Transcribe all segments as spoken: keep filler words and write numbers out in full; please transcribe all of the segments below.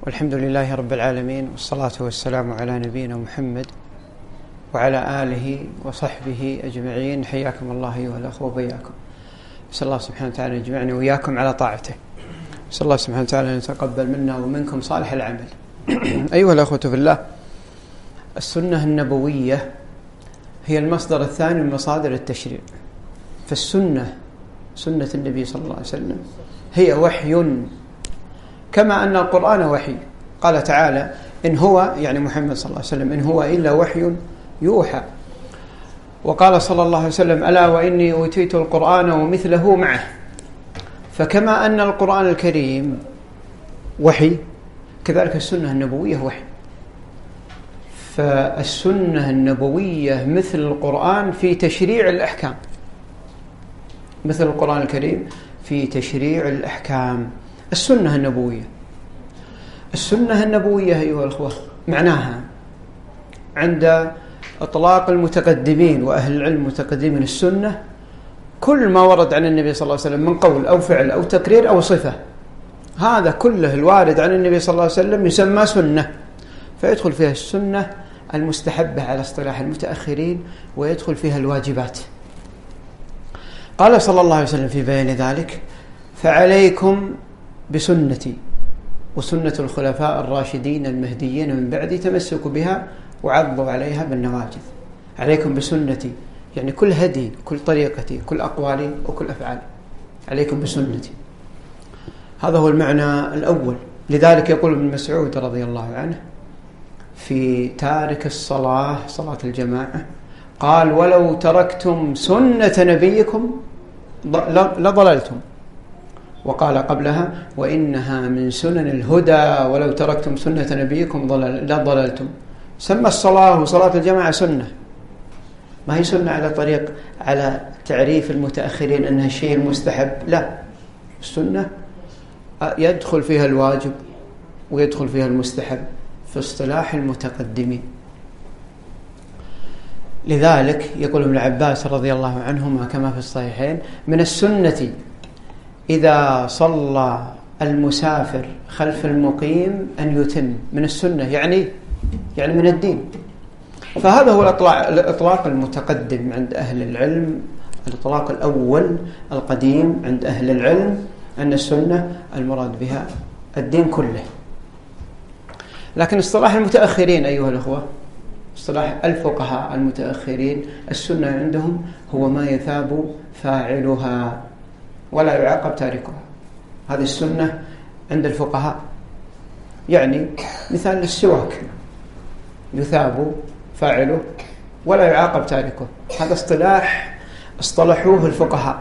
والحمد لله رب العالمين، والصلاة والسلام على نبينا محمد وعلى آله وصحبه أجمعين. حياكم الله أيها الأخوة وبياكم. أسأل الله سبحانه وتعالى يجمعني وإياكم على طاعته. أسأل الله سبحانه وتعالى أن يتقبل منا ومنكم صالح العمل. أيها الأخوة في الله، السنة النبوية هي المصدر الثاني من مصادر التشريع. فالسنة سنة النبي صلى الله عليه وسلم هي وحي، كما أن القرآن وحي. قال تعالى: إن هو يعني محمد صلى الله عليه وسلم إن هو إلا وحي يوحى. وقال صلى الله عليه وسلم: ألا وإني أوتيت القرآن ومثله معه. فكما أن القرآن الكريم وحي، كذلك السنة النبوية وحي. فالسنة النبوية مثل القرآن في تشريع الأحكام، مثل القرآن الكريم في تشريع الأحكام. السنة النبوية السنة النبوية أيها الأخوة معناها عند إطلاق المتقدمين وأهل العلم المتقدمين السنة كل ما ورد عن النبي صلى الله عليه وسلم من قول أو فعل أو تقرير أو صفة، هذا كله الوارد عن النبي صلى الله عليه وسلم يسمى سنة. فيدخل فيها السنة المستحبة على اصطلاح المتأخرين، ويدخل فيها الواجبات. قال صلى الله عليه وسلم في بيان ذلك: فعليكم بسنتي وسنة الخلفاء الراشدين المهديين من بعدي، تمسكوا بها وعضوا عليها بالنواجذ. عليكم بسنتي يعني كل هدي، كل طريقتي، كل أقوالي وكل أفعالي، عليكم بسنتي. هذا هو المعنى الأول. لذلك يقول ابن مسعود رضي الله عنه في تارك الصلاة، صلاة الجماعة، قال: ولو تركتم سنة نبيكم لضللتم. وقال قبلها: وإنها من سنن الهدى ولو تركتم سنة نبيكم لضللتم. سمى الصلاة وصلاة الجماعة سنة، ما هي سنة على طريق على تعريف المتأخرين أنها الشيء المستحب، لا، السنة يدخل فيها الواجب ويدخل فيها المستحب في اصطلاح المتقدمين. لذلك يقول ابن عباس رضي الله عنهما كما في الصحيحين: من السنة إذا صلى المسافر خلف المقيم أن يتم. من السنة يعني يعني من الدين. فهذا هو الإطلاق المتقدم عند أهل العلم، الإطلاق الأول القديم عند أهل العلم، أن السنة المراد بها الدين كله. لكن اصطلاح المتأخرين أيها الأخوة، اصطلاح الفقهاء المتأخرين، السنة عندهم هو ما يثاب فاعلها ولا يعاقب تاركها. هذه السنة عند الفقهاء. يعني مثال السواك، يثاب فاعله ولا يعاقب تاركه. هذا اصطلاح اصطلحوه الفقهاء.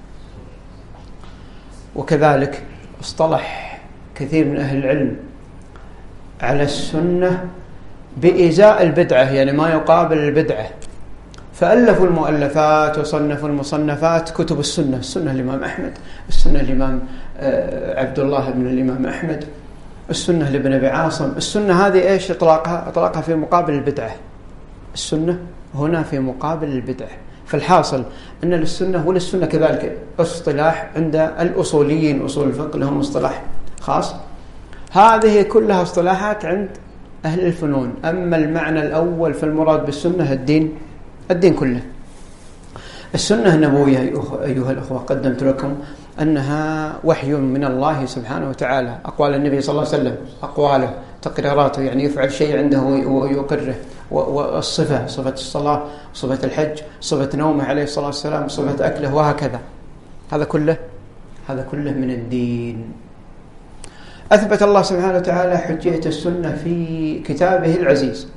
وكذلك اصطلح كثير من أهل العلم على السنة بإزاء البدعة، يعني ما يقابل البدعة. فألفوا المؤلفات وصنفوا المصنفات كتب السنة. السنة الإمام أحمد، السنة الإمام عبد الله بن الإمام أحمد، السنة لابن أبي عاصم. السنة هذه إيش إطلاقها؟ إطلاقها في مقابل البدعة. السنة هنا في مقابل البدعة. فالحاصل أن للسنة وللسنة كذلك اصطلاح عند الأصوليين، أصول الفقه لهم اصطلاح خاص. هذه كلها اصطلاحات عند أهل الفنون. أما المعنى الأول فالمراد بالسنة الدين، الدين كله. السنة النبوية أيها الأخوة قدمت لكم أنها وحي من الله سبحانه وتعالى. أقوال النبي صلى الله عليه وسلم، أقواله، تقريراته، يعني يفعل شيء عنده ويقره. والصفة، صفة الصلاة، صفة الحج، صفة نومه عليه الصلاة والسلام، صفة أكله، وهكذا. هذا كله هذا كله من الدين. أثبت الله سبحانه وتعالى حجية السنة في كتابه العزيز،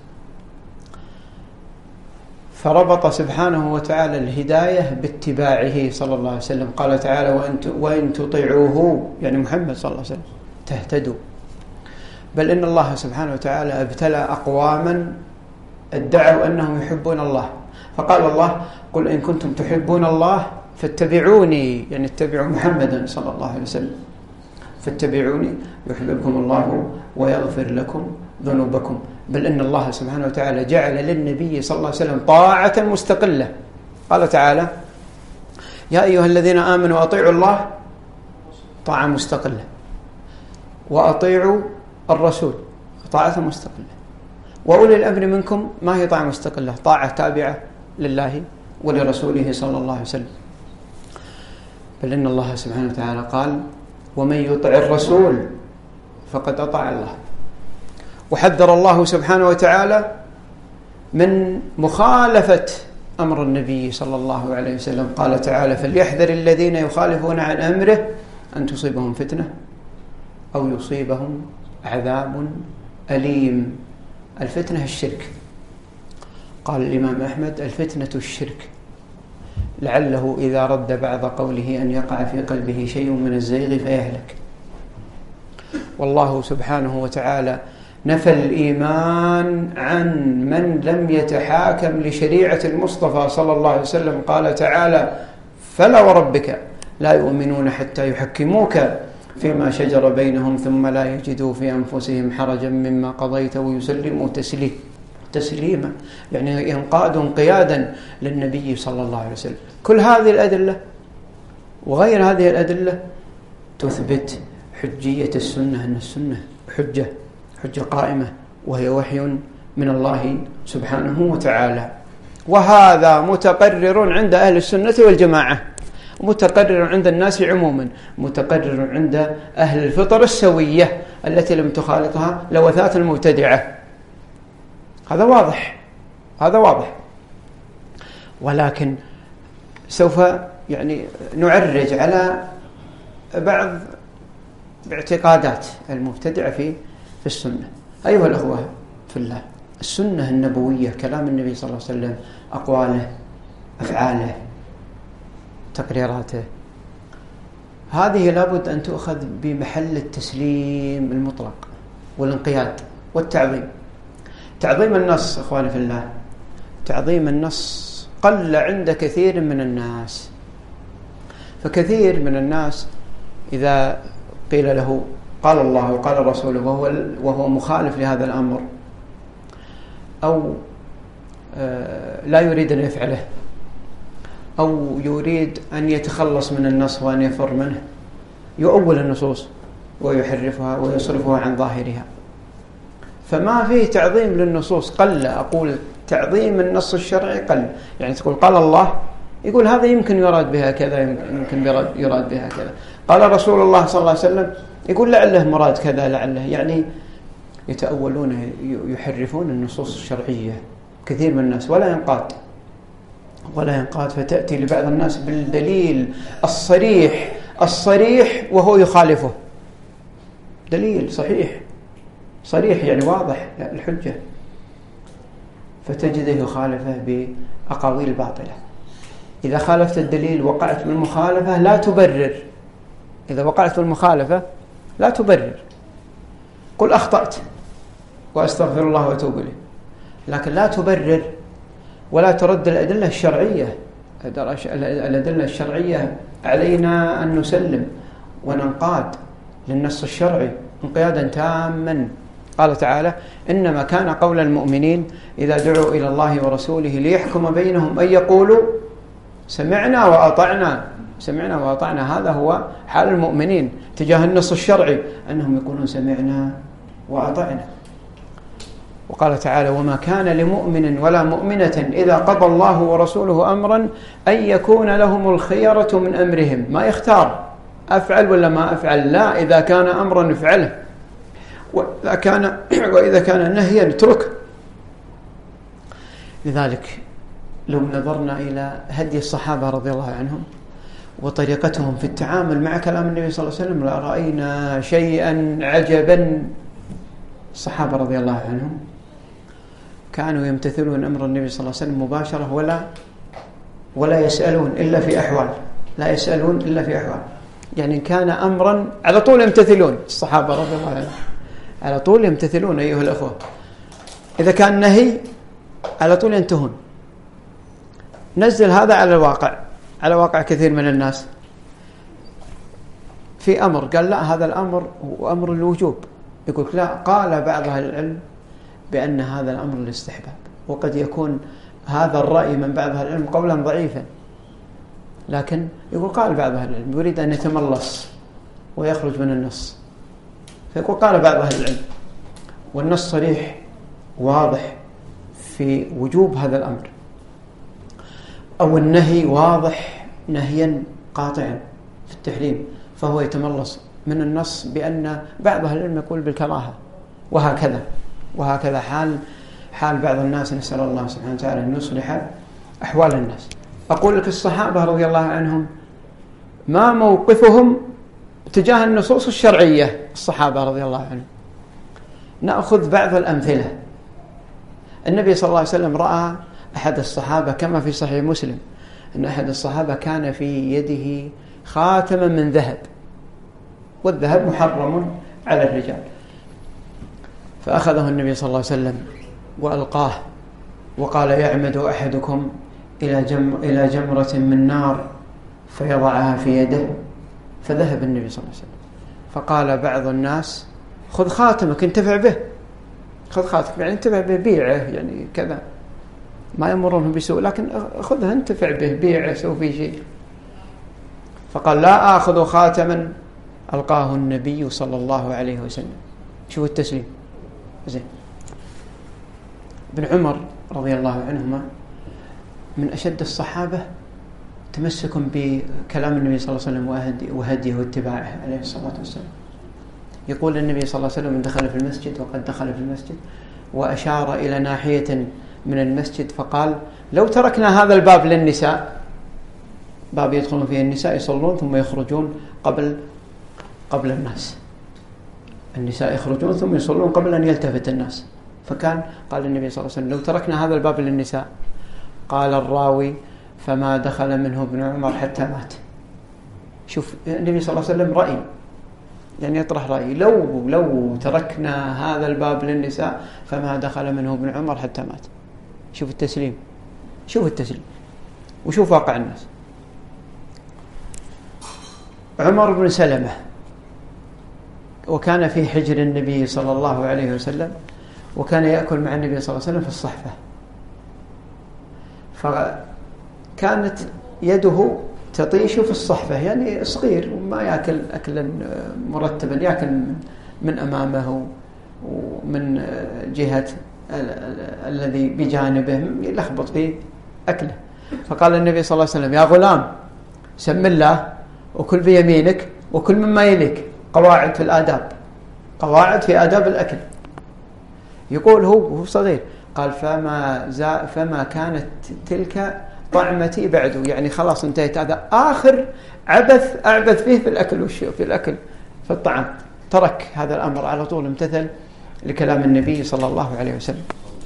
فربط سبحانه وتعالى الهداية باتباعه صلى الله عليه وسلم. قال تعالى: وإن تطيعوه يعني محمد صلى الله عليه وسلم تهتدوا. بل إن الله سبحانه وتعالى ابتلى أقواما ادعوا أنهم يحبون الله، فقال الله: قل إن كنتم تحبون الله فاتبعوني، يعني اتبعوا محمدا صلى الله عليه وسلم، فاتبعوني يحببكم الله ويغفر لكم ذنوبكم. بل إن الله سبحانه وتعالى جعل للنبي صلى الله عليه وسلم طاعة مستقلة. قال تعالى: يا أيها الذين آمنوا أطيعوا الله طاعة مستقلة، وأطيعوا الرسول طاعة مستقلة، وأولي الأمر منكم ما هي طاعة مستقلة، طاعة تابعة لله ولرسوله صلى الله عليه وسلم. بل إن الله سبحانه وتعالى قال ومن يطع الرسول فقد أطاع الله. وحذر الله سبحانه وتعالى من مخالفة أمر النبي صلى الله عليه وسلم. قال تعالى فليحذر الذين يخالفون عن أمره أن تصيبهم فتنة أو يصيبهم عذاب أليم. الفتنة الشرك. قال الإمام أحمد الفتنة الشرك، لعله إذا رد بعض قوله أن يقع في قلبه شيء من الزيغ فيهلك. والله سبحانه وتعالى نفى الإيمان عن من لم يتحاكم لشريعة المصطفى صلى الله عليه وسلم. قال تعالى فلا وربك لا يؤمنون حتى يحكموك فيما شجر بينهم ثم لا يجدوا في أنفسهم حرجا مما قضيت ويسلموا تسليم تسليما، يعني ينقاد انقيادا للنبي صلى الله عليه وسلم. كل هذه الأدلة وغير هذه الأدلة تثبت حجية السنة، أن السنة حجة حجة قائمة وهي وحي من الله سبحانه وتعالى. وهذا متقرر عند أهل السنة والجماعة، متقرر عند الناس عموما، متقرر عند أهل الفطر السوية التي لم تخالطها لوثات المبتدعة. هذا واضح، هذا واضح. ولكن سوف يعني نعرج على بعض اعتقادات المبتدعة في في السنة. أيها الأخوة في الله، السنة النبوية كلام النبي صلى الله عليه وسلم، أقواله، أفعاله، تقريراته، هذه لابد أن تؤخذ بمحل التسليم المطلق والانقياد والتعظيم. تعظيم النص أخواني في الله، تعظيم النص قل عند كثير من الناس. فكثير من الناس إذا قيل له قال الله وقال رسوله وهو, وهو مخالف لهذا الأمر أو لا يريد أن يفعله أو يريد أن يتخلص من النص وأن يفر منه، يؤول النصوص ويحرفها ويصرفها عن ظاهرها. فما فيه تعظيم للنصوص، قل. أقول تعظيم النص الشرعي قل. يعني تقول قال الله، يقول هذا يمكن يراد بها كذا، يمكن يراد بها كذا. قال رسول الله صلى الله عليه وسلم، يقول لعله مراد كذا لعله. يعني يتأولون، يحرفون النصوص الشرعية كثير من الناس، ولا ينقاد ولا ينقاد فتأتي لبعض الناس بالدليل الصريح الصريح وهو يخالفه. دليل صحيح صريح يعني واضح الحجة، فتجده يخالفه بأقاويل باطلة. إذا خالفت الدليل وقعت بالمخالفة لا تبرر. إذا وقعت بالمخالفة لا تبرر، قل أخطأت وأستغفر الله وأتوب إليه، لكن لا تبرر ولا ترد الأدلة الشرعية. الأدلة الشرعية علينا أن نسلم وننقاد للنص الشرعي انقيادا تاما. قال تعالى إنما كان قول المؤمنين إذا دعوا إلى الله ورسوله ليحكم بينهم أن يقولوا سمعنا وأطعنا. سمعنا وأطعنا، هذا هو حال المؤمنين تجاه النص الشرعي، أنهم يقولون سمعنا وأطعنا. وقال تعالى وما كان لمؤمن ولا مؤمنة إذا قضى الله ورسوله أمرا أن يكون لهم الخيرة من أمرهم. ما يختار أفعل ولا ما أفعل، لا، إذا كان أمرا نفعله، وإذا كان, وإذا كان نهيا نتركه. لذلك لو نظرنا إلى هدي الصحابة رضي الله عنهم وطريقتهم في التعامل مع كلام النبي صلى الله عليه وسلم لرأينا شيئا عجبا. الصحابة رضي الله عنهم كانوا يمتثلون أمر النبي صلى الله عليه وسلم مباشرة، ولا ولا يسألون إلا في أحوال، لا يسألون إلا في أحوال. يعني كان أمرا على طول يمتثلون. الصحابة رضي الله عنهم على طول يمتثلون أيها الأخوة. إذا كان نهي على طول ينتهون. نزل هذا على الواقع، على واقع كثير من الناس. في أمر قال لا، هذا الأمر هو أمر الوجوب، يقول لا، قال بعض أهل العلم بأن هذا الأمر الاستحباب، وقد يكون هذا الرأي من بعض أهل العلم قولا ضعيفا، لكن يقول قال بعض أهل العلم، يريد أن يتملص ويخرج من النص، فيقول قال بعض أهل العلم. والنص صريح واضح في وجوب هذا الأمر، أو النهي واضح نهيا قاطعا في التحريم، فهو يتملص من النص بأن بعض أهل العلم يقول بالكراهة، وهكذا وهكذا حال حال بعض الناس. نسأل الله سبحانه وتعالى أن يصلح أحوال الناس. أقول لك الصحابة رضي الله عنهم ما موقفهم تجاه النصوص الشرعية. الصحابة رضي الله عنهم نأخذ بعض الأمثلة. النبي صلى الله عليه وسلم رأى أحد الصحابة كما في صحيح مسلم أن أحد الصحابة كان في يده خاتما من ذهب، والذهب محرم على الرجال، فأخذه النبي صلى الله عليه وسلم وألقاه وقال: يعمد أحدكم إلى جم إلى جمرة من نار فيضعها في يده، فذهب النبي صلى الله عليه وسلم. فقال بعض الناس: خذ خاتمك انتفع به، خذ خاتمك يعني انتفع به، بيعه يعني كذا، ما يمرونه بسوء، لكن خذه انتفع به، بيعه، سوي فيه شيء. فقال: لا آخذ خاتما ألقاه النبي صلى الله عليه وسلم. شوف التسليم زين. ابن عمر رضي الله عنهما من أشد الصحابة تمسكا بكلام النبي صلى الله عليه وسلم وهديه واتباعه عليه الصلاة والسلام. يقول النبي صلى الله عليه وسلم: دخل في المسجد، وقد دخل في المسجد، وأشار إلى ناحية من المسجد فقال: لو تركنا هذا الباب للنساء، باب يدخلون فيه النساء يصلون ثم يخرجون قبل قبل الناس، النساء يخرجون ثم يصلون قبل أن يلتفت الناس. فكان قال النبي صلى الله عليه وسلم: لو تركنا هذا الباب للنساء. قال الراوي: فما دخل منه ابن عمر حتى مات. شوف النبي صلى الله عليه وسلم رأي، يعني يطرح رأي، لو لو تركنا هذا الباب للنساء فما دخل منه ابن عمر حتى مات. شوف التسليم، شوف التسليم، وشوف واقع الناس. عمر بن سلمة وكان في حجر النبي صلى الله عليه وسلم، وكان يأكل مع النبي صلى الله عليه وسلم في الصحفة، فكانت يده تطيش في الصحفة، يعني صغير وما يأكل أكلا مرتبا، يأكل من أمامه ومن جهة الذي بجانبه، يلخبط في أكله. فقال النبي صلى الله عليه وسلم: يا غلام سم الله وكل بيمينك وكل مما يليك. قواعد في الآداب، قواعد في آداب الأكل. يقول هو هو صغير، قال: فما زا فما كانت تلك طعمتي بعده، يعني خلاص انتهيت، هذا آخر عبث أعبث فيه في الأكل والشيء في الأكل في الطعام. ترك هذا الأمر على طول، امتثل لكلام النبي صلى الله عليه وسلم.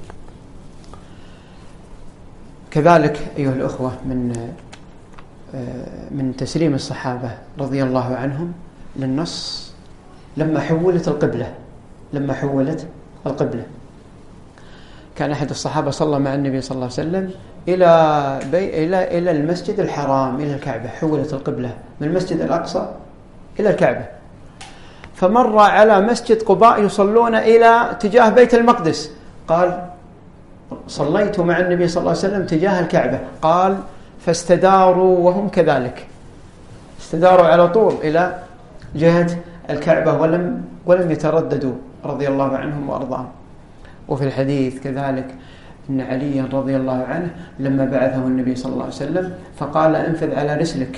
كذلك أيها الأخوة من من تسليم الصحابة رضي الله عنهم للنص لما حولت القبلة لما حولت القبلة كان أحد الصحابة صلى مع النبي صلى الله عليه وسلم إلى بي إلى إلى المسجد الحرام، إلى الكعبة. حولت القبلة من المسجد الأقصى إلى الكعبة، فمر على مسجد قباء يصلون إلى تجاه بيت المقدس. قال: صليت مع النبي صلى الله عليه وسلم تجاه الكعبة. قال: فاستداروا وهم كذلك، استداروا على طول إلى جهة الكعبة ولم ولم يترددوا رضي الله عنهم وأرضاهم. وفي الحديث كذلك أن علي رضي الله عنه لما بعثه النبي صلى الله عليه وسلم فقال: انفذ على رسلك،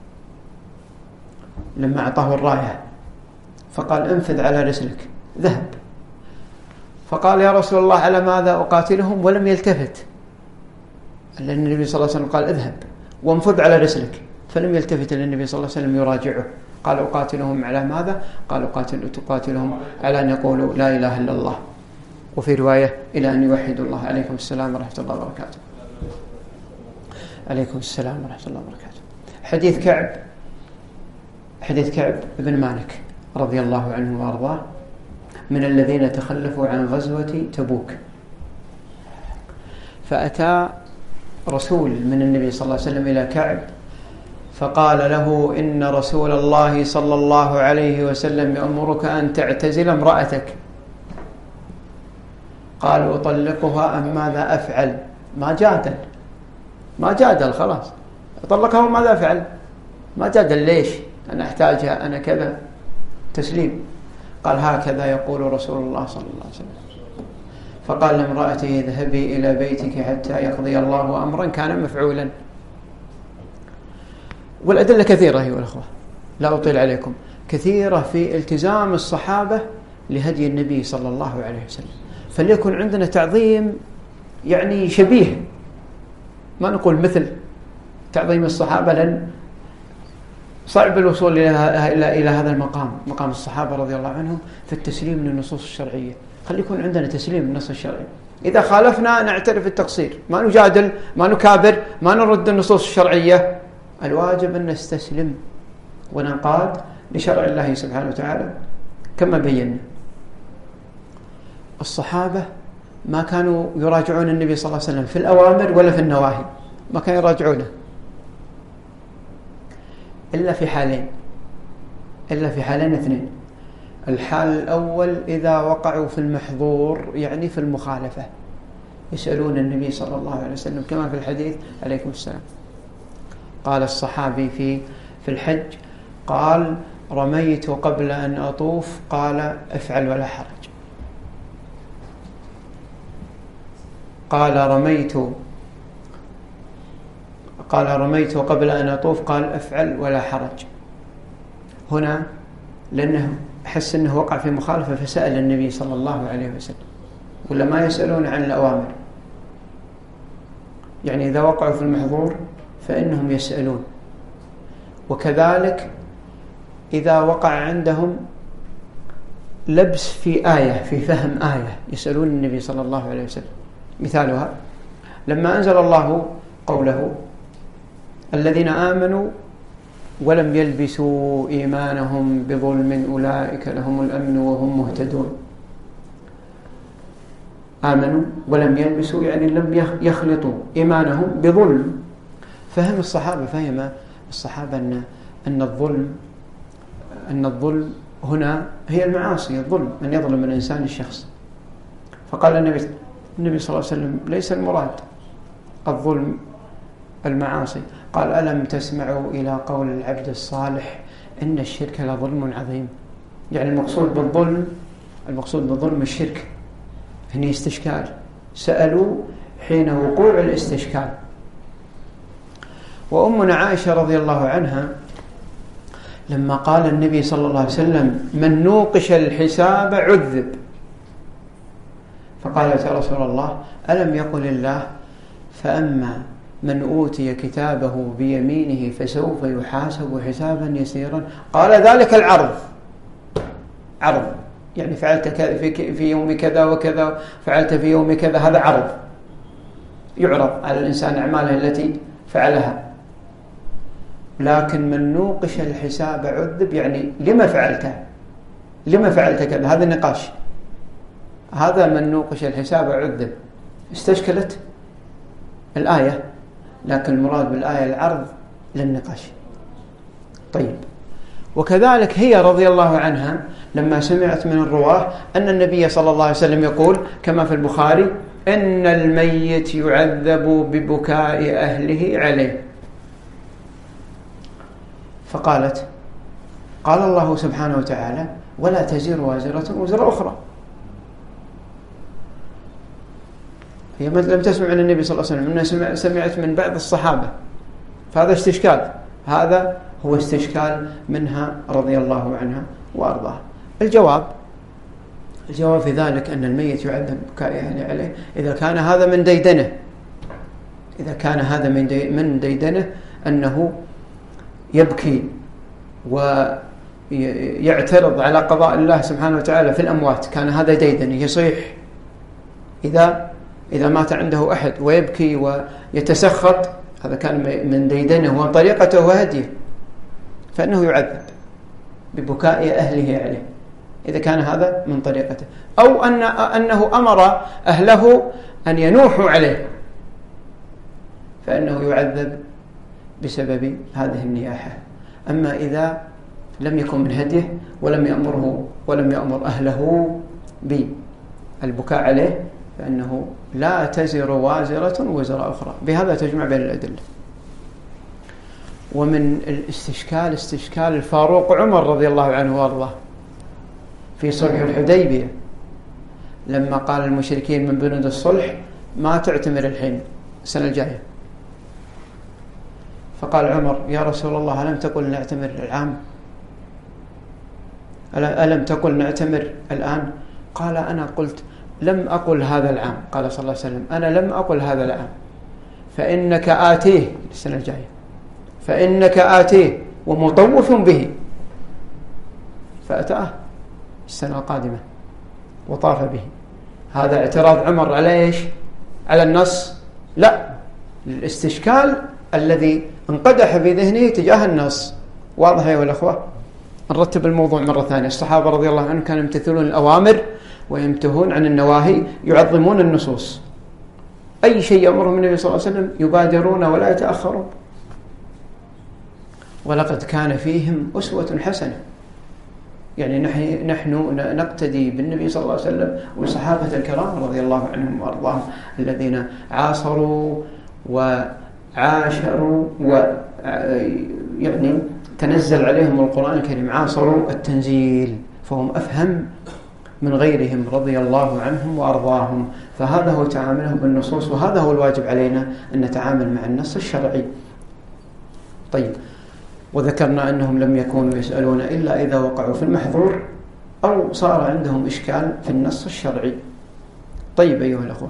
لما أعطاه الراية فقال: انفذ على رسلك، ذهب. فقال: يا رسول الله على ماذا أقاتلهم؟ ولم يلتفت، لأن النبي صلى الله عليه وسلم قال: اذهب وانفذ على رسلك، فلم يلتفت للنبي صلى الله عليه وسلم يراجعه. قال: أقاتلهم على ماذا؟ قال: أقاتل تقاتلهم على أن يقولوا لا إله إلا الله، وفي رواية إلى أن يوحدوا الله. عليكم السلام ورحمة الله وبركاته. عليكم السلام ورحمة الله وبركاته. حديث كعب حديث كعب بن مالك رضي الله عنه وأرضاه من الذين تخلفوا عن غزوة تبوك. فأتى رسول من النبي صلى الله عليه وسلم إلى كعب فقال له: إن رسول الله صلى الله عليه وسلم يأمرك أن تعتزل امرأتك. قال: أطلقها أم ماذا أفعل؟ ما جادل ما جادل خلاص، أطلقها وماذا أفعل؟ ما جادل، ليش؟ أنا أحتاجها، أنا كذا، تسليم. قال هكذا يقول رسول الله صلى الله عليه وسلم. فقال لامرأته اذهبي إلى بيتك حتى يقضي الله أمرا كان مفعولا. والأدلة كثيرة أيها الأخوة، لا أطيل عليكم، كثيرة في التزام الصحابة لهدي النبي صلى الله عليه وسلم. فليكن عندنا تعظيم يعني شبيه، ما نقول مثل تعظيم الصحابة، لأن صعب الوصول إلى إلى هذا المقام، مقام الصحابة رضي الله عنهم في التسليم للنصوص الشرعية. خلي يكون عندنا تسليم للنص الشرعي، إذا خالفنا نعترف التقصير، ما نجادل، ما نكابر، ما نرد النصوص الشرعية. الواجب أن نستسلم وننقاد لشرع الله سبحانه وتعالى كما بينا. الصحابة ما كانوا يراجعون النبي صلى الله عليه وسلم في الأوامر ولا في النواهي، ما كانوا يراجعونه إلا في حالين، إلا في حالين اثنين. الحال الأول إذا وقعوا في المحظور، يعني في المخالفة، يسألون النبي صلى الله عليه وسلم كما في الحديث عليكم السلام. قال الصحابي في في الحج، قال رميت قبل أن أطوف، قال افعل ولا حرج. قال رميت قال رميت قبل أن أطوف، قال افعل ولا حرج. هنا لأنه حس أنه وقع في مخالفة فسأل النبي صلى الله عليه وسلم، ولا ما يسألون عن الأوامر، يعني إذا وقعوا في المحظور فإنهم يسألون. وكذلك إذا وقع عندهم لبس في آية، في فهم آية، يسألون النبي صلى الله عليه وسلم. مثالها لما أنزل الله قوله الذين آمنوا ولم يلبسوا إيمانهم بظلم أولئك لهم الأمن وهم مهتدون. آمنوا ولم يلبسوا يعني لم يخلطوا إيمانهم بظلم. فهم الصحابة فهم الصحابة أن أن الظلم أن الظلم هنا هي المعاصي، الظلم أن يظلم الإنسان الشخص. فقال النبي النبي صلى الله عليه وسلم ليس المراد الظلم المعاصي. قال ألم تسمعوا إلى قول العبد الصالح إن الشرك لظلم عظيم. يعني المقصود بالظلم المقصود بالظلم الشرك. هنا استشكال، سألوا حين وقوع الاستشكال. وأمنا عائشة رضي الله عنها لما قال النبي صلى الله عليه وسلم من نوقش الحساب عذب، فقالت يا رسول الله ألم يقل الله فأما من أوتي كتابه بيمينه فسوف يحاسب حسابا يسيرا؟ قال ذلك العرض، عرض يعني فعلت في يوم كذا وكذا، فعلت في يوم كذا، هذا عرض يعرض على الإنسان أعماله التي فعلها. لكن من نوقش الحساب عذب، يعني لما فعلته، لما فعلت كذا، هذا النقاش. هذا من نوقش الحساب عذب. استشكلت الآية، لكن المراد بالآية العرض للنقاش. طيب، وكذلك هي رضي الله عنها لما سمعت من الرواه أن النبي صلى الله عليه وسلم يقول كما في البخاري إن الميت يعذب ببكاء أهله عليه، فقالت قال الله سبحانه وتعالى ولا تزر وازرة وزر أخرى. هي لم تسمع من النبي صلى الله عليه وسلم، إنها سمعت من بعض الصحابة، فهذا استشكال، هذا هو استشكال منها رضي الله عنها وأرضاها. الجواب الجواب في ذلك أن الميت يعذب بكاء أهله عليه إذا كان هذا من ديدنه، إذا كان هذا من دي من ديدنه أنه يبكي ويعترض على قضاء الله سبحانه وتعالى في الأموات، كان هذا ديدنه يصيح إذا إذا مات عنده أحد ويبكي ويتسخط، هذا كان من ديدنه وطريقته وهديه، فإنه يعذب ببكاء أهله عليه إذا كان هذا من طريقته. أو أن أنه أمر أهله أن ينوحوا عليه، فإنه يعذب بسبب هذه النياحة. أما إذا لم يكن من هديه ولم يأمره ولم يأمر أهله بالبكاء عليه فإنه لا تزر وازرة وزر أخرى. بهذا تجمع بين الأدلة. ومن الاستشكال استشكال الفاروق عمر رضي الله عنه وارضاه في صلح الحديبية لما قال المشركين من بنود الصلح ما تعتمر الحين السنة الجاية، فقال عمر يا رسول الله ألم تقل نعتمر العام؟ ألم تقل نعتمر الآن؟ قال أنا قلت لم أقل هذا العام. قال صلى الله عليه وسلم أنا لم أقل هذا العام، فإنك آتيه السنة الجاية، فإنك آتيه ومطوف به. فأتاه السنة القادمة وطاف به. هذا اعتراض عمر على إيش؟ على النص؟ لا، للاستشكال الذي انقدح في ذهنه تجاه النص. واضح يا الأخوة؟ نرتب الموضوع مرة ثانية. الصحابة رضي الله عنهم كانوا يمتثلون الأوامر وينتهون عن النواهي، يعظمون النصوص. أي شيء يأمرهم النبي صلى الله عليه وسلم يبادرون ولا يتأخرون. ولقد كان فيهم أسوة حسنة. يعني نحن نحن نقتدي بالنبي صلى الله عليه وسلم وصحابة الكرام رضي الله عنهم وأرضاهم الذين عاصروا وعاشروا ويعني تنزل عليهم القرآن الكريم، عاصروا التنزيل، فهم أفهم من غيرهم رضي الله عنهم وأرضاهم. فهذا هو تعاملهم بالنصوص، وهذا هو الواجب علينا أن نتعامل مع النص الشرعي. طيب، وذكرنا أنهم لم يكونوا يسألون إلا إذا وقعوا في المحظور أو صار عندهم إشكال في النص الشرعي. طيب أيها الأخوة،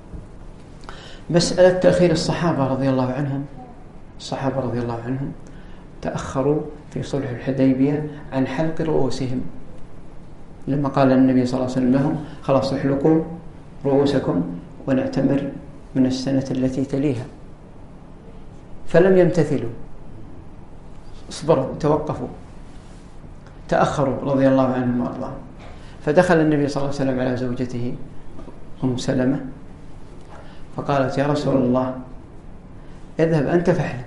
مسألة تأخير الصحابة رضي الله عنهم، الصحابة رضي الله عنهم تأخروا في صلح الحديبية عن حلق رؤوسهم، لما قال النبي صلى الله عليه وسلم لهم خلاص احلقوا رؤوسكم ونعتمر من السنة التي تليها، فلم يمتثلوا، اصبروا، توقفوا، تأخروا رضي الله عنهم وأرضاهم. فدخل النبي صلى الله عليه وسلم على زوجته أم سلمة فقالت يا رسول الله اذهب أنت فاحلق.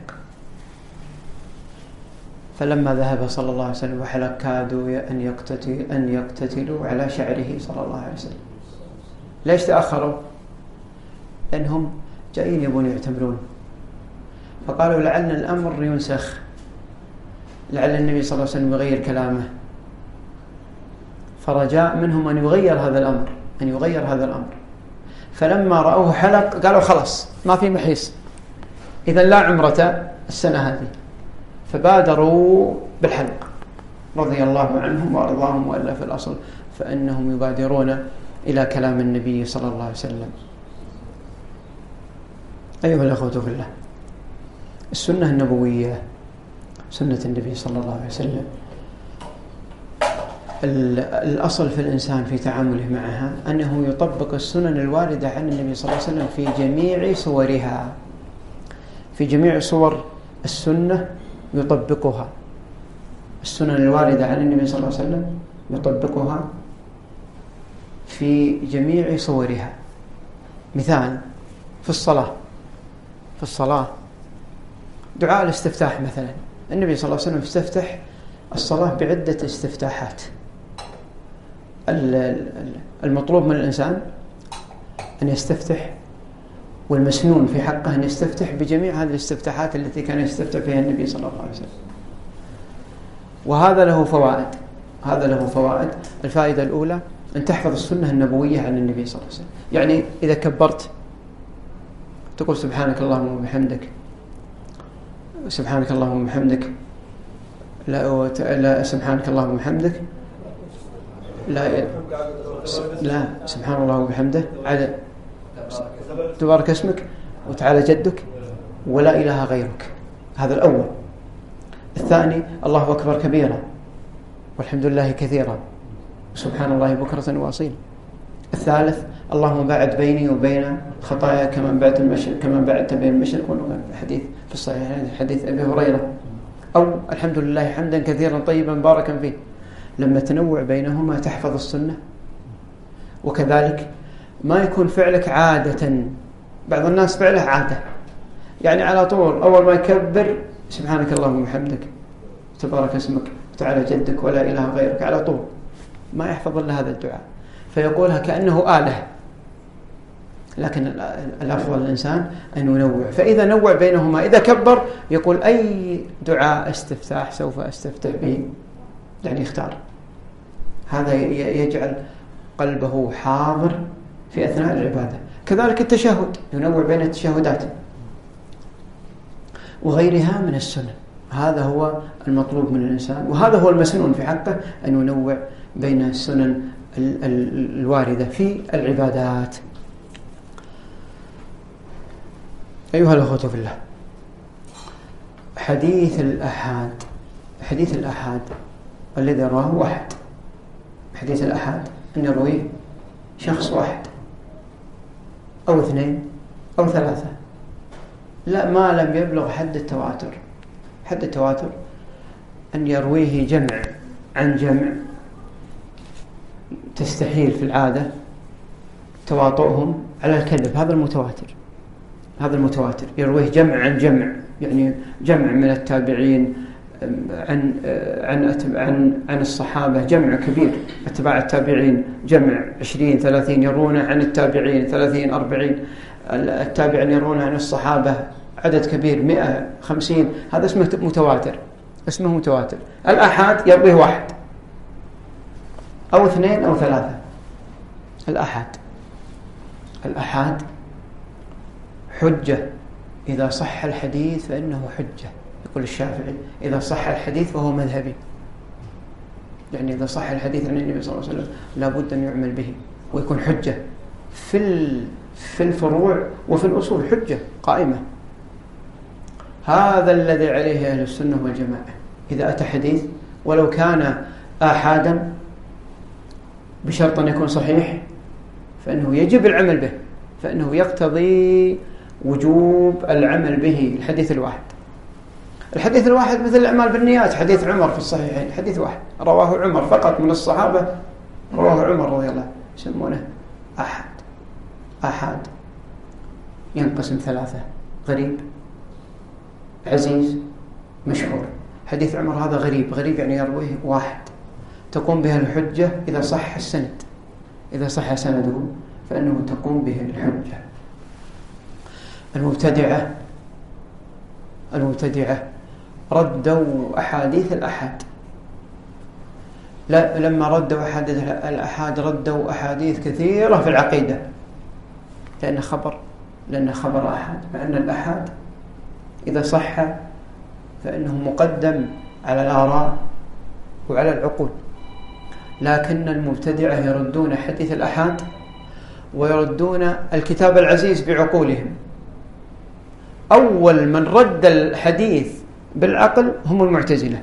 فلما ذهب صلى الله عليه وسلم وحلق كادوا أن يقتتلوا أن يقتتلوا على شعره صلى الله عليه وسلم. ليش تأخروا؟ لأنهم جايين يبون يعتمرون، فقالوا لعل الأمر ينسخ، لعل النبي صلى الله عليه وسلم يغير كلامه، فرجاء منهم أن يغير هذا الأمر، أن يغير هذا الأمر. فلما رأوه حلق قالوا خلاص ما في محيص، إذن لا عمرة السنة هذه، فبادروا بالحلق رضي الله عنهم وأرضاهم. وإلا في الأصل فإنهم يبادرون إلى كلام النبي صلى الله عليه وسلم. أيها الأخوة في الله، السنة النبوية، سنة النبي صلى الله عليه وسلم، الأصل في الإنسان في تعامله معها أنه يطبق السنن الواردة عن النبي صلى الله عليه وسلم في جميع صورها، في جميع صور السنة يطبقها. السنن الواردة عن النبي صلى الله عليه وسلم يطبقها في جميع صورها. مثال في الصلاة، في الصلاة دعاء الاستفتاح مثلا، النبي صلى الله عليه وسلم استفتح الصلاة بعدة استفتاحات. المطلوب من الإنسان أن يستفتح، والمسنون في حقه أن يستفتح بجميع هذه الاستفتاحات التي كان يستفتح فيها النبي صلى الله عليه وسلم. وهذا له فوائد، هذا له فوائد. الفائدة الأولى أن تحفظ السنة النبوية عن النبي صلى الله عليه وسلم. يعني إذا كبرت تقول سبحانك اللهم وبحمدك، سبحانك اللهم وبحمدك، لا, لا سبحانك اللهم وبحمدك، لا لا سبحان الله وبحمده، على تبارك اسمك وتعالى جدك ولا إله غيرك. هذا الأول. الثاني الله أكبر كبيرا والحمد لله كثيرا سبحان الله بكرة وأصيلا. الثالث اللهم باعد بيني وبين خطايا كما بعدت المشرق كما بعدت بين المشرق والمغرب، الحديث في الصحيح حديث أبي هريرة. أو الحمد لله حمدا كثيرا طيبا باركا فيه. لما تنوع بينهما تحفظ السنة. وكذلك ما يكون فعلك عادة، بعض الناس فعله عادة، يعني على طول أول ما يكبر سبحانك اللهم وبحمدك تبارك اسمك وتعالى جدك ولا إله غيرك، على طول ما يحفظ إلا هذا الدعاء، فيقولها كأنه آلة. لكن الأفضل الإنسان أن ينوع، فإذا نوع بينهما إذا كبر يقول أي دعاء استفتاح سوف أستفتح به، يعني اختار هذا يجعل قلبه حاضر في أثناء العبادة. كذلك التشهد، ينوع بين التشهدات وغيرها من السنن. هذا هو المطلوب من الإنسان، وهذا هو المسنون في حقه، أن ينوع بين السنن الواردة في العبادات. أيها الأخوة في الله، حديث الأحاد حديث الأحاد الذي رواه واحد، حديث الأحاد أن يرويه شخص واحد أو اثنين أو ثلاثة، لا ما لم يبلغ حد التواتر. حد التواتر أن يرويه جمع عن جمع تستحيل في العادة تواطؤهم على الكذب، هذا المتواتر. هذا المتواتر يرويه جمع عن جمع، يعني جمع من التابعين عن عن عن عن الصحابة، جمع كبير، أتباع التابعين جمع عشرين ثلاثين يرونه عن التابعين، ثلاثين أربعين التابعين يرونه عن الصحابة، عدد كبير مئة خمسين، هذا اسمه متواتر. اسمه متواتر. الأحاد يرويه واحد أو اثنين أو ثلاثة. الأحاد الأحاد حجة إذا صح الحديث فإنه حجة. يقول الشافعي إذا صح الحديث فهو مذهبي، يعني إذا صح الحديث عن النبي صلى الله عليه وسلم لابد أن يعمل به ويكون حجة في في الفروع وفي الأصول، حجة قائمة. هذا الذي عليه أهل السنة والجماعة. إذا أتى حديث ولو كان آحادا بشرط أن يكون صحيح فإنه يجب العمل به، فإنه يقتضي وجوب العمل به. الحديث الواحد الحديث الواحد مثل الأعمال بالنيات، حديث عمر في الصحيحين، حديث واحد رواه عمر فقط من الصحابة، رواه عمر رضي الله عنه، يسمونه أحد. أحد ينقسم ثلاثة: غريب، عزيز، مشهور. حديث عمر هذا غريب. غريب يعني يرويه واحد، تقوم بها الحجة إذا صح السند، إذا صح سنده فإنه تقوم به الحجة. المبتدعة المبتدعة ردوا أحاديث الأحاد. لا لما ردوا أحاديث الأحاد ردوا أحاديث كثيرة في العقيدة، لأن خبر لأن خبر أحد، مع أن الأحاد إذا صح فإنه مقدم على الآراء وعلى العقول. لكن المبتدعة يردون حديث الأحاد ويردون الكتاب العزيز بعقولهم. أول من رد الحديث بالعقل هم المعتزلة،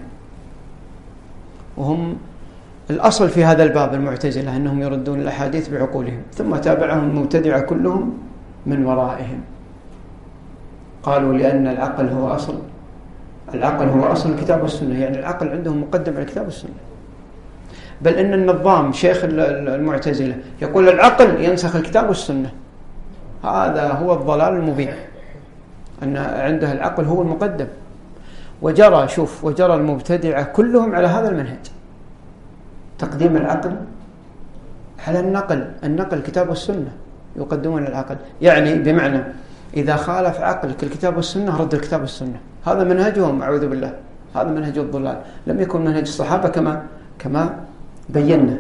وهم الأصل في هذا الباب. المعتزلة أنهم يردون الأحاديث بعقولهم، ثم تابعهم المبتدعة كلهم من ورائهم. قالوا لأن العقل هو أصل العقل هو أصل الكتاب والسنة، يعني العقل عندهم مقدم على الكتاب والسنة. بل إن النظام شيخ المعتزلة يقول العقل ينسخ الكتاب والسنة. هذا هو الضلال المبين، أن عنده العقل هو المقدم. وجرى شوف وجرى المبتدعة كلهم على هذا المنهج، تقديم العقل على النقل. النقل كتاب والسنة، يقدمون العقل، يعني بمعنى إذا خالف عقلك الكتاب والسنة رد الكتاب والسنة. هذا منهجهم، أعوذ بالله، هذا منهج الضلال. لم يكن منهج الصحابة كما كما بينا.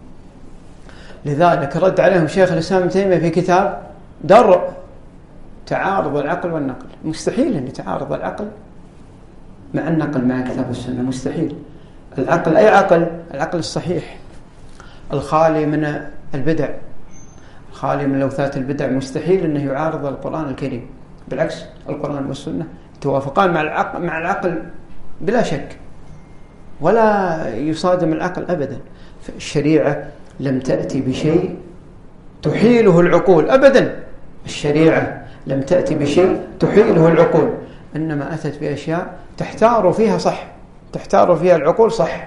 لذلك رد عليهم شيخ الإسلام ابن تيمية في كتاب درء تعارض العقل والنقل. مستحيل أن يتعارض العقل مع النقل مع الكتاب والسنة، مستحيل. العقل أي عقل؟ العقل الصحيح الخالي من البدع، الخالي من لوثات البدع، مستحيل أنه يعارض القرآن الكريم. بالعكس القرآن والسنة توافقان مع العقل مع العقل بلا شك، ولا يصادم العقل أبدا. الشريعة لم تأتي بشيء تحيله العقول أبدا. الشريعة لم تأتي بشيء تحيله العقول، إنما أتت بأشياء تحتار فيها صح، تحتار فيها العقول صح،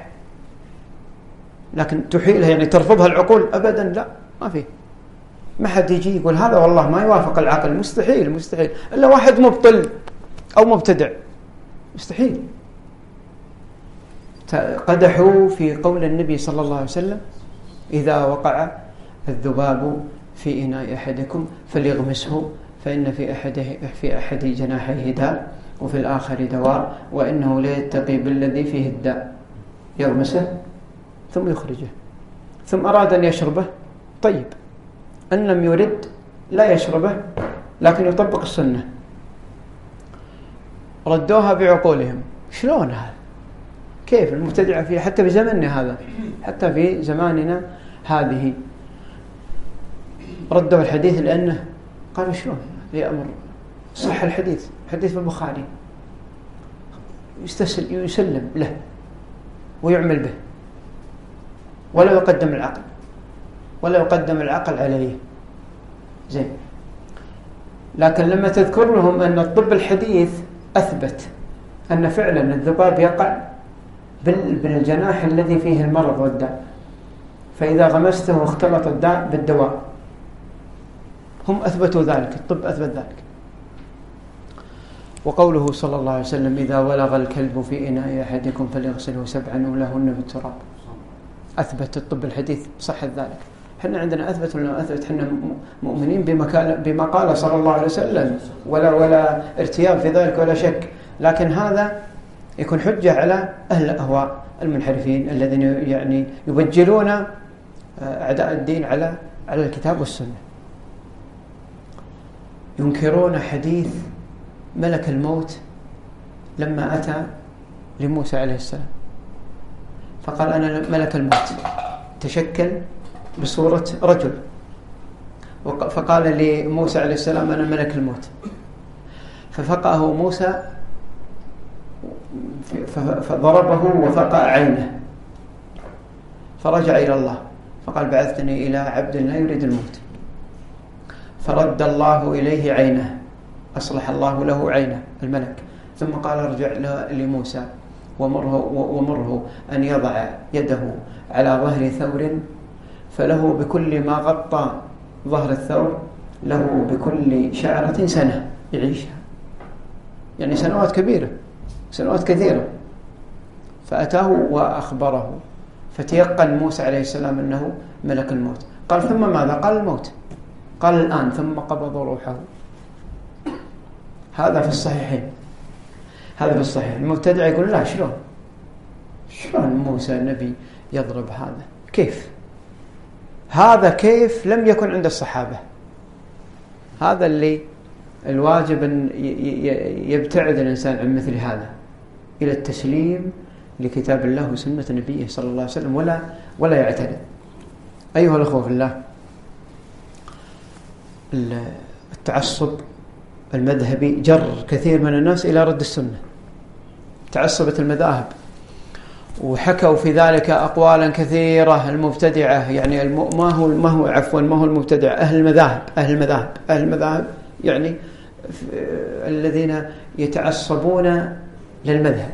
لكن تحيلها يعني ترفضها العقول أبدا لا، ما فيه. ما حد يجي يقول هذا والله ما يوافق العقل، مستحيل مستحيل، إلا واحد مبطل أو مبتدع، مستحيل. قدحوا في قول النبي صلى الله عليه وسلم إذا وقع الذباب في إناء أحدكم فليغمسه فإن في أحد في أحد جناحيه داء وفي الآخر دواء وإنه لا يتقي بالذي فيه الداء. يغمسه ثم يخرجه، ثم أراد أن يشربه، طيب، أن لم يرد لا يشربه لكن يطبق السنة، ردوها بعقولهم. شلون هذا؟ كيف المبتدعة فيه حتى في زمننا هذا، حتى في زماننا هذه ردوا الحديث لأنه قالوا شلون يأمر صح الحديث، حديث في البخاري يسلم له ويعمل به ولا يقدم العقل ولا يقدم العقل عليه. زين، لكن لما تذكر لهم أن الطب الحديث أثبت أن فعلا الذباب يقع بالجناح الذي فيه المرض والداء، فإذا غمسته اختلط الداء بالدواء، هم أثبتوا ذلك، الطب أثبت ذلك. وقوله صلى الله عليه وسلم إذا ولغ الكلب في إناء أحدكم فليغسله سبعا ولهن بالتراب، أثبت الطب الحديث صحة ذلك. حنا عندنا أثبت ولا أثبت؟ حنا مؤمنين بما بما قال صلى الله عليه وسلم، ولا ولا ارتياب في ذلك ولا شك، لكن هذا يكون حجة على أهل الأهواء المنحرفين الذين يعني يبجلون أعداء الدين على على الكتاب والسنة، ينكرون حديث ملك الموت لما أتى لموسى عليه السلام فقال أنا ملك الموت، تشكل بصورة رجل، فقال لموسى عليه السلام أنا ملك الموت، ففقأه موسى فضربه وفقأ عينه، فرجع إلى الله فقال بعثتني إلى عبد لا يريد الموت، فرد الله إليه عينه، أصلح الله له عينه الملك، ثم قال ارجع لموسى ومره, ومره أن يضع يده على ظهر ثور فله بكل ما غطى ظهر الثور له بكل شعرة سنة يعيشها، يعني سنوات كبيرة، سنوات كثيرة. فأتاه وأخبره فتيقن موسى عليه السلام أنه ملك الموت. قال ثم ماذا؟ قال الموت. قال الآن ثم قبض روحه. هذا في الصحيحين، هذا في الصحيح. المبتدع يقول لا، شلون شلون موسى النبي يضرب هذا؟ كيف هذا؟ كيف لم يكن عند الصحابة؟ هذا اللي الواجب أن يبتعد الإنسان عن مثل هذا إلى التسليم لكتاب الله وسنة نبيه صلى الله عليه وسلم، ولا ولا يعترض. أيها الأخوة في الله، التعصب المذهبي جر كثير من الناس إلى رد السنة، تعصبت المذاهب وحكوا في ذلك أقوالا كثيرة. المبتدعة يعني الم... ما هو ما هو عفوا ما هو المبتدع، أهل المذاهب أهل المذاهب أهل المذاهب يعني الذين يتعصبون للمذهب،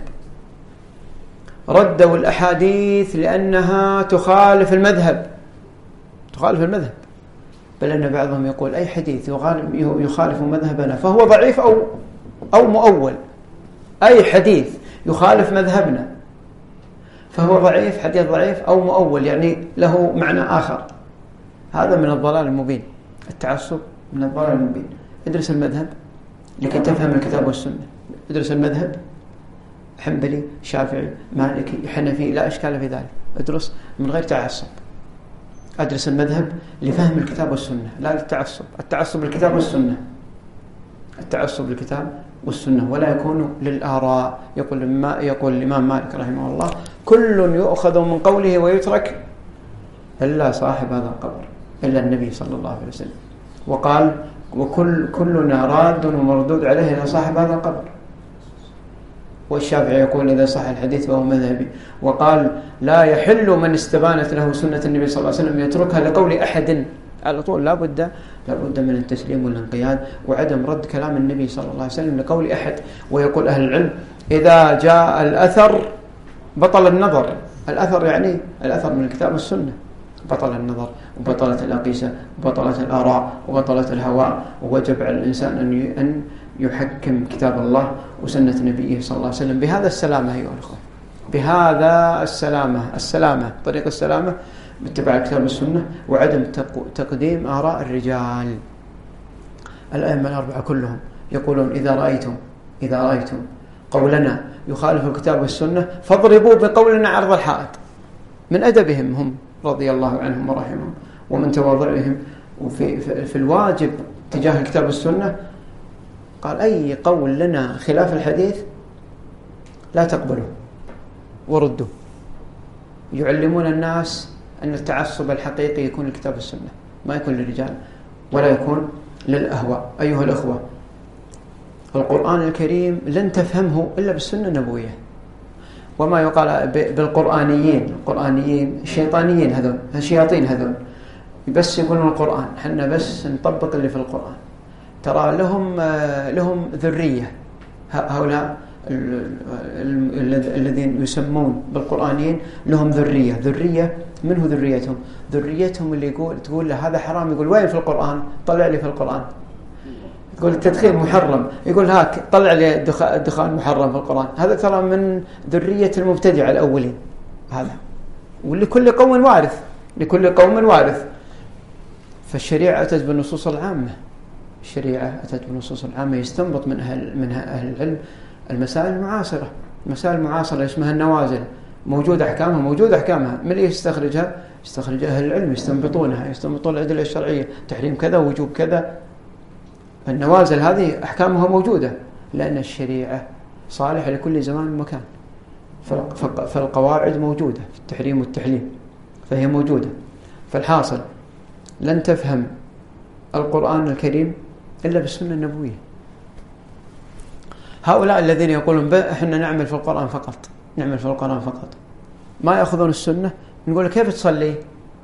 ردوا الأحاديث لأنها تخالف المذهب، تخالف المذهب، بل أن بعضهم يقول أي حديث يخالف مذهبنا فهو ضعيف أو أو مؤول. أي حديث يخالف مذهبنا فهو ضعيف، حديث ضعيف أو مؤول، يعني له معنى آخر. هذا من الضلال المبين، التعصب من الضلال المبين. ادرس المذهب لكي تفهم الكتاب والسنة، ادرس المذهب حنبلي شافعي مالكي حنفي لا إشكال في ذلك، ادرس من غير تعصب. أدرس المذهب لفهم الكتاب والسنة لا للتعصب. التعصب للكتاب والسنة، التعصب للكتاب والسنة، ولا يكون للآراء. يقول ما يقول الإمام مالك رحمه الله كل يؤخذ من قوله ويترك إلا صاحب هذا القبر، إلا النبي صلى الله عليه وسلم. وقال وكل كلنا راد ومردود عليه إلى صاحب هذا القبر. والشافعي يقول إذا صح الحديث فهو مذهبي. وقال لا يحل من استبانت له سنة النبي صلى الله عليه وسلم يتركها لقول أحد. على طول لا بد لا بد من التسليم والانقياد وعدم رد كلام النبي صلى الله عليه وسلم لقول أحد. ويقول أهل العلم إذا جاء الأثر بطل النظر. الأثر يعني الأثر من الكتاب والسنة، بطل النظر وبطلت الأقيسة وبطلت الآراء وبطلت الهواء. ووجب على الإنسان أن أن يحكم كتاب الله وسنة نبيه صلى الله عليه وسلم بهذا السلامة. أيها الأخوة، بهذا السلامة، السلامة طريق السلامة باتباع الكتاب والسنة وعدم تقديم آراء الرجال. الأئمة الأربعة كلهم يقولون إذا رأيتم إذا رأيتم قولنا يخالف الكتاب والسنة فاضربوا بقولنا عرض الحائط. من أدبهم هم رضي الله عنهم ورحمهم ومن تواضعهم وفي في الواجب تجاه الكتاب والسنة، قال أي قول لنا خلاف الحديث لا تقبله وردوا. يعلمون الناس أن التعصب الحقيقي يكون الكتاب والسنة، ما يكون للرجال ولا يكون للأهواء. أيها الأخوة، القرآن الكريم لن تفهمه إلا بالسنة النبوية. وما يقال بالقرآنيين، القرآنيين الشيطانيين هذول، الشياطين هذول بس يقولون القرآن، حنا بس نطبق اللي في القرآن. ترى لهم لهم ذرية، هؤلاء الذين يسمون بالقرآنيين لهم ذرية. ذرية منه ذريتهم؟ ذريتهم اللي يقول تقول له هذا حرام، يقول وين في القرآن؟ طلع لي في القرآن. يقول التدخين محرم، يقول هاك طلع لي الدخان محرم في القرآن. هذا ترى من ذرية المبتدع الأولين هذا. ولكل قوم وارث، لكل قوم وارث. فالشريعة أتت بالنصوص العامة، الشريعة أتت بالنصوص العامة. يستنبط من أهل, من أهل العلم المسائل المعاصرة، المسائل المعاصرة اسمها النوازل، موجودة أحكامها، موجودة أحكامها. من اللي يستخرجها؟ يستخرج أهل العلم، يستنبطونها، يستنبطون الأدلة الشرعية، تحريم كذا ووجوب كذا. النوازل هذه أحكامها موجودة، لأن الشريعة صالحة لكل زمان ومكان. فالقواعد موجودة في التحريم والتحليل، فهي موجودة. فالحاصل لن تفهم القرآن الكريم إلا بالسنة النبوية. هؤلاء الذين يقولون احنا نعمل في القرآن فقط، نعمل في القرآن فقط، ما يأخذون السنة. نقول كيف تصلي؟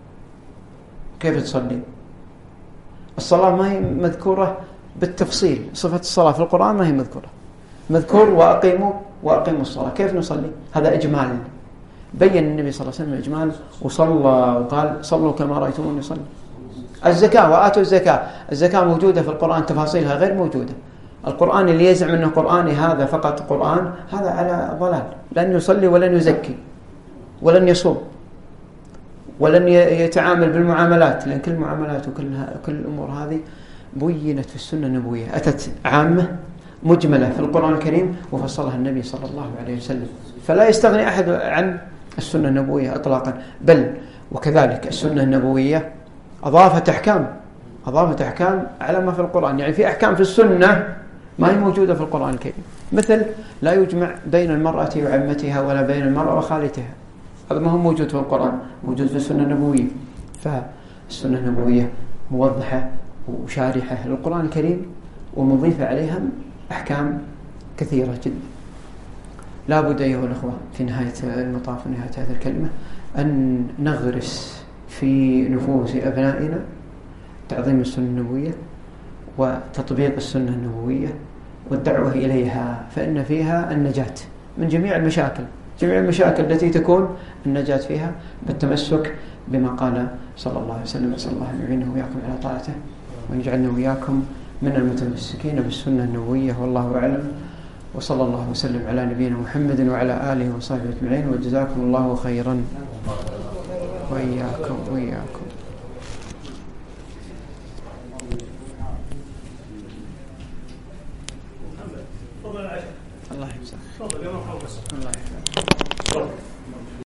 كيف تصلي؟ الصلاة ما هي مذكورة بالتفصيل، صفة الصلاة في القرآن ما هي مذكورة. مذكور وأقيموا وأقيموا الصلاة. كيف نصلي؟ هذا إجمال. بين النبي صلى الله عليه وسلم إجمال وصلى وقال صلوا كما رأيتموني صلي. الزكاة وآتوا الزكاة، الزكاة موجودة في القرآن، تفاصيلها غير موجودة. القرآن اللي يزعم أنه قرآني هذا فقط قرآن، هذا على ضلال. لن يصلي ولن يزكي ولن يصوم ولن يتعامل بالمعاملات، لأن كل المعاملات وكل كل الأمور هذه بينت في السنة النبوية. أتت عامة مجملة في القرآن الكريم وفصلها النبي صلى الله عليه وسلم. فلا يستغني أحد عن السنة النبوية إطلاقا. بل وكذلك السنة النبوية أضافت أحكام، أضافت أحكام على ما في القرآن. يعني في أحكام في السنة ما هي موجودة في القرآن الكريم، مثل لا يجمع بين المرأة وعمتها ولا بين المرأة وخالتها. هذا ما هو موجود في القرآن، موجود في السنة النبوية. فالسنة النبوية موضحة وشارحة للقرآن الكريم ومضيفة عليها أحكام كثيرة جدا. لا بد أيها الأخوة في نهاية المطاف ونهاية هذه الكلمة أن نغرس في نفوس أبنائنا تعظيم السنة النبوية وتطبيق السنة النبوية والدعوة إليها، فإن فيها النجاة من جميع المشاكل. جميع المشاكل التي تكون النجاة فيها بالتمسك بما قال صلى الله عليه وسلم. صلى الله أن يعينه وياكم على طاعته وأن يجعلنا وياكم من المتمسكين بالسنة النبوية. والله أعلم، وصلى الله وسلم على نبينا محمد وعلى آله وصحبه أجمعين، وجزاكم الله خيرا وإياكم وإياكم. الله يجزاك. الله يجزاك.